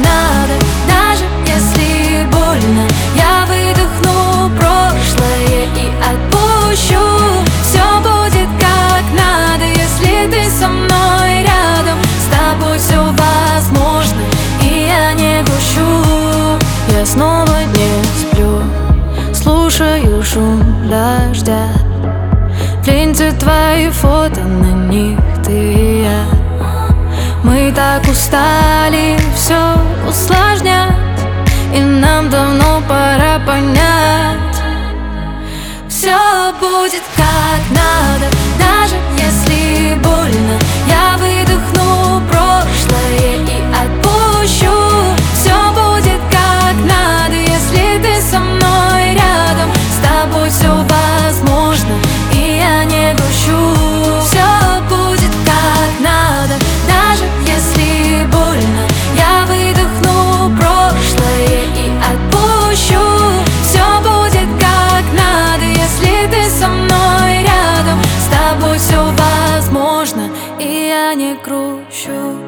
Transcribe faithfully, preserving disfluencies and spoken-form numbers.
надо. Даже если больно, я выдохну прошлое и отпущу. Все будет как надо, если ты со мной рядом. С тобой все возможно, и я не грущу. Я снова не сплю, слушаю шум дождя. В ленте твои фото, на них ты и я. Мы так устали все усложнять, и нам давно пора понять: все будет как надо. Даже если больно, я выдохну прошлое и отпущу. Все будет как надо, если ты со мной рядом. С тобой все возможно, и я не грущу. Все будет как надо. Даже если больно, я выдохну прошлое и отпущу. Все будет как надо, если ты со мной рядом. С тобой все возможно, и я не грущу.